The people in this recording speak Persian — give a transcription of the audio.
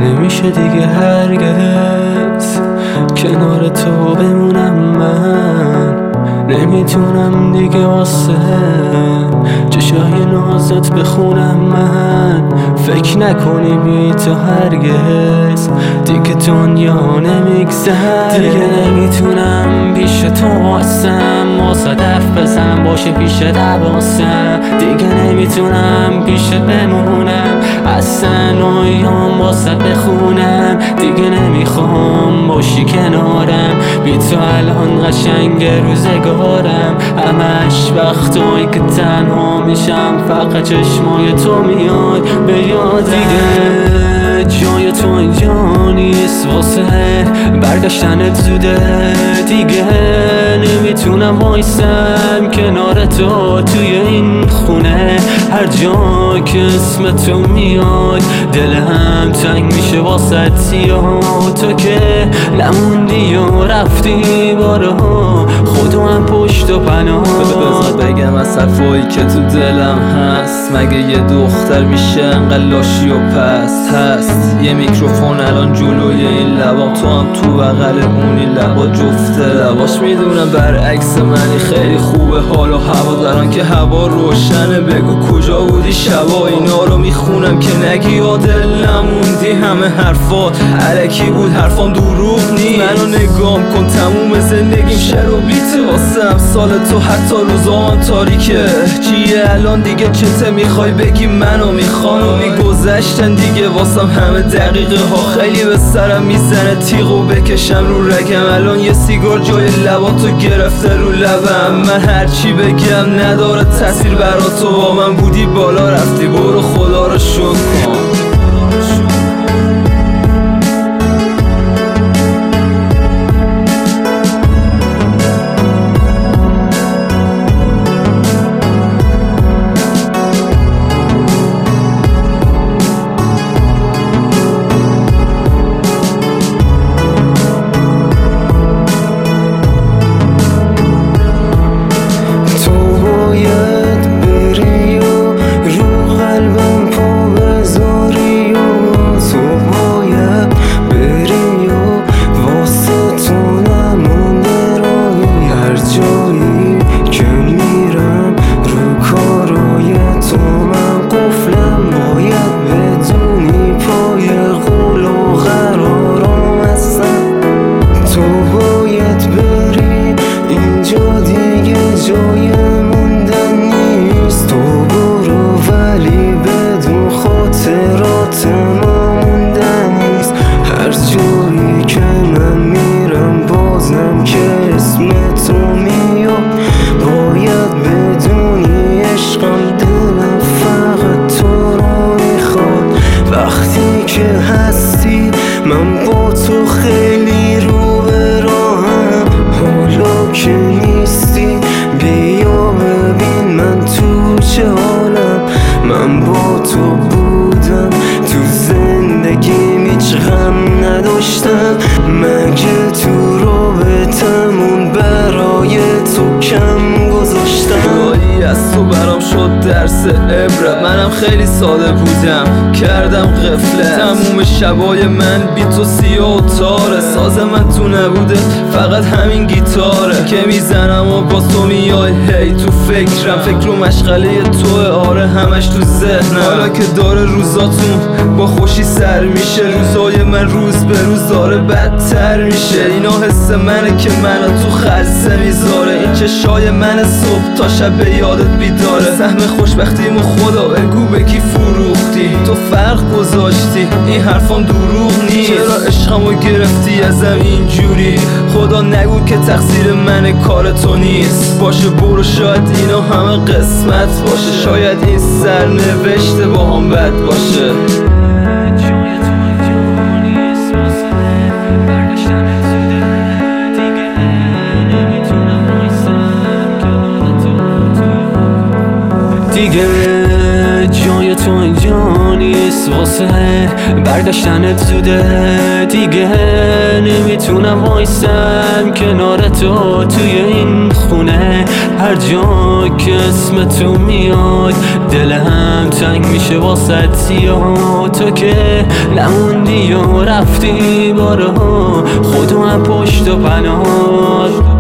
نمیشه دیگه هرگز کنار تو بمونم من. نمیتونم دیگه واسه چشای نازت بخونم من. فکر نکنی بی تو هرگز دیگه دنیا نمیگذره. دیگه نمیتونم پیش تو واسم واسه دف بزنم باشه پیش دواسم. دیگه نمیتونم پیش بمونم اصلا اویام واسه بخونم. دیگه نمیخوام باشی کنارم بی تو الان قشنگ روزگارم. همش وقتایی که تنها میشم فقط چشمای تو میاد به یاد. دیگه جای تو اینجا نیست واسه برگشتنت زوده. دیگه نمیتونم وایسم کنار تو توی این خونه. هر جا که اسم تو میاد دلم تنگ میشه واسه یا تو که نموندی و رفتی بارها خودم هم پشت و پناه. بذار بگم از حرفایی که تو دلم هست. مگه یه دختر میشه انقدر لاشی و پست هست؟ یه میکروفون الان جلوی این لبام، تو هم تو بغل اونی لبا جفته لباش. میدونم برعکس منی خیلی خوبه حال و هوا دارن که هوا روشنه. بگو کجا بودی شبا اینا رو میخونم که نگی یاد نموندی. همه حرفات علکی بود حرفام دروغ نیست. منو نگام کن تموم زندگیم شر و بیته واسه امثال تو حتی روزام تاریکه. چیه الان دیگه چته میخوای بگی منو میخوای؟ میگذشتن دیگه واسم همه دقیقه ها. خیلی به سرم میزنه تیغو بکشم رو رگم. الان یه سیگار جای لباتو گرفته رو لبم. من هرچی بگم نداره تاثیر برا تو. با من بودی بالا رفتی برو خدا رو شکر کن. من با تو خیلی رو به راهم. حالا که نیستی بیا ببین من تو چه حالم. من با تو بودم تو زندگیم هیچ غم نداشتم. مگه تو رابطمون برای تو کم گذاشتم؟ جایی از تو برام شد درس عبرت. منم خیلی ساده بودم کردم غفلت. تموم شبای من بی تو سیاه و تاره. ساز من تو نبوده فقط همین گیتاره که میزنم و با تو میای هی تو فکرم. فکر رو مشغله توه آره همش تو ذهنم. حالا که داره روزاتون با خوشی سر میشه. روزای من روز به روز داره بدتر میشه. اینا حس منه که منو تو خلصه میذاره. این چشای من صبح تا شب به یادت بیداره. سهم خوشبختیمو خدا بگو به کی فروختی؟ تو فرق گذاشتی این حرفام دروغ نیست. چرا عشقمو گرفتی ازم اینجوری؟ خدا نگو که تقصیر من کار تو نیست. باشه برو شاید اینا همه قسمت باشه. شاید این سرنوشته با هم بد باشه. دیگه جای تو اینجا نیست واسه برگشتنت زوده دیگه، نمیتونم وایسم کنار تو توی این خونه. هر جا که اسم تو میاد دلم تنگ میشه واسه یا تو که نموندی و رفتی بارها، خودم پشت و پناه.